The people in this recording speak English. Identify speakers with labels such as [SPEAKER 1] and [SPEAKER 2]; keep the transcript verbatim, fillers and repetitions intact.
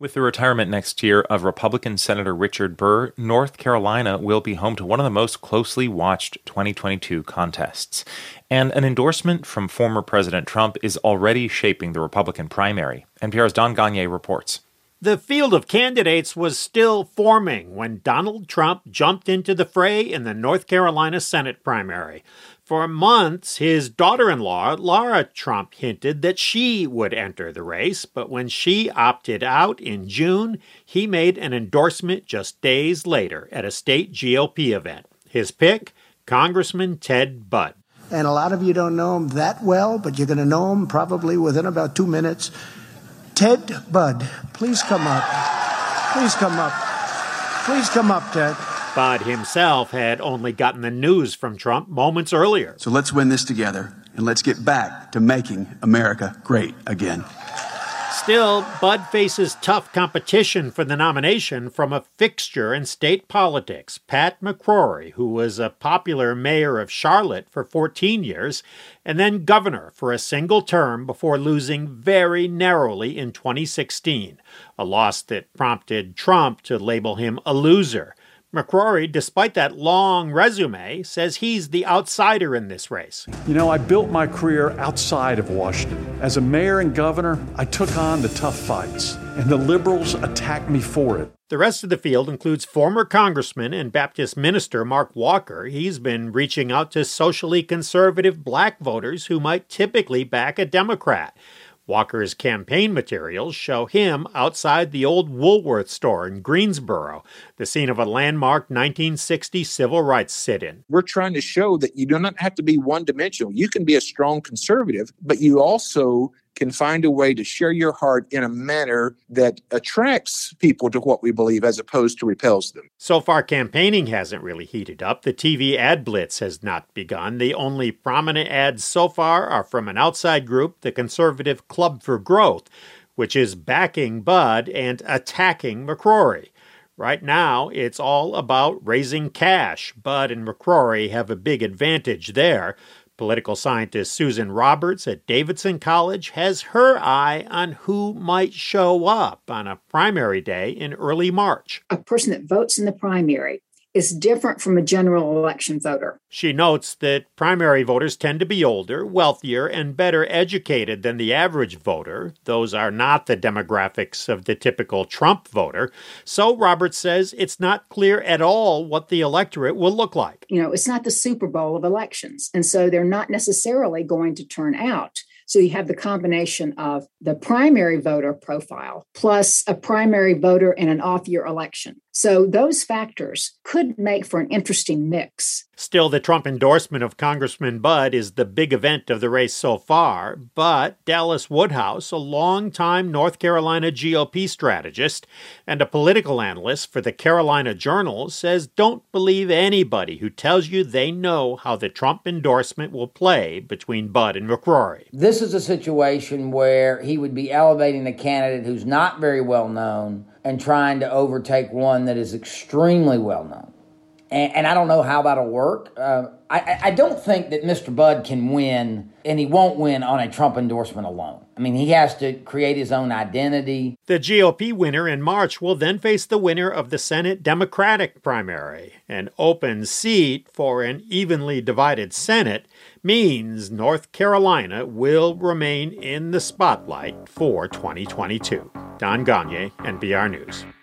[SPEAKER 1] With the retirement next year of Republican Senator Richard Burr, North Carolina will be home to one of the most closely watched twenty twenty-two contests. And an endorsement from former President Trump is already shaping the Republican primary. N P R's Don Gagné reports.
[SPEAKER 2] The field of candidates was still forming when Donald Trump jumped into the fray in the North Carolina Senate primary. For months, his daughter-in-law, Laura Trump, hinted that she would enter the race, but when she opted out in June, he made an endorsement just days later at a state G O P event. His pick, Congressman Ted Budd.
[SPEAKER 3] And a lot of you don't know him that well, but you're going to know him probably within about two minutes. Ted Budd, please come up. Please come up. Please come up, Ted.
[SPEAKER 2] Budd himself had only gotten the news from Trump moments earlier.
[SPEAKER 4] So let's win this together, and let's get back to making America great again.
[SPEAKER 2] Still, Budd faces tough competition for the nomination from a fixture in state politics, Pat McCrory, who was a popular mayor of Charlotte for fourteen years, and then governor for a single term before losing very narrowly in twenty sixteen, a loss that prompted Trump to label him a loser. McCrory, despite that long resume, says he's the outsider in this race.
[SPEAKER 5] You know, I built my career outside of Washington. As a mayor and governor, I took on the tough fights, and the liberals attacked me for it.
[SPEAKER 2] The rest of the field includes former Congressman and Baptist minister Mark Walker. He's been reaching out to socially conservative black voters who might typically back a Democrat. Walker's campaign materials show him outside the old Woolworth store in Greensboro, the scene of a landmark nineteen sixty civil rights sit-in.
[SPEAKER 6] We're trying to show that you do not have to be one-dimensional. You can be a strong conservative, but you also can find a way to share your heart in a manner that attracts people to what we believe as opposed to repels them.
[SPEAKER 2] So far, campaigning hasn't really heated up. The T V ad blitz has not begun. The only prominent ads so far are from an outside group, the conservative Club for Growth, which is backing Budd and attacking McCrory. Right now, it's all about raising cash. Budd and McCrory have a big advantage there. Political scientist Susan Roberts at Davidson College has her eye on who might show up on a primary day in early March.
[SPEAKER 7] A person that votes in the primary is different from a general election voter.
[SPEAKER 2] She notes that primary voters tend to be older, wealthier, and better educated than the average voter. Those are not the demographics of the typical Trump voter. So Roberts says it's not clear at all what the electorate will look like.
[SPEAKER 7] You know, it's not the Super Bowl of elections, and so they're not necessarily going to turn out. So you have the combination of the primary voter profile plus a primary voter in an off-year election. So those factors could make for an interesting mix.
[SPEAKER 2] Still, the Trump endorsement of Congressman Budd is the big event of the race so far, but Dallas Woodhouse, a longtime North Carolina G O P strategist and a political analyst for the Carolina Journal, says don't believe anybody who tells you they know how the Trump endorsement will play between Budd and McCrory.
[SPEAKER 8] This is a situation where he would be elevating a candidate who's not very well known and trying to overtake one that is extremely well known. And, and I don't know how that'll work. Uh, I, I don't think that Mister Budd can win, and he won't win on a Trump endorsement alone. I mean, he has to create his own identity.
[SPEAKER 2] The G O P winner in March will then face the winner of the Senate Democratic primary. An open seat for an evenly divided Senate means North Carolina will remain in the spotlight for twenty twenty-two. Don Gagné, N P R News.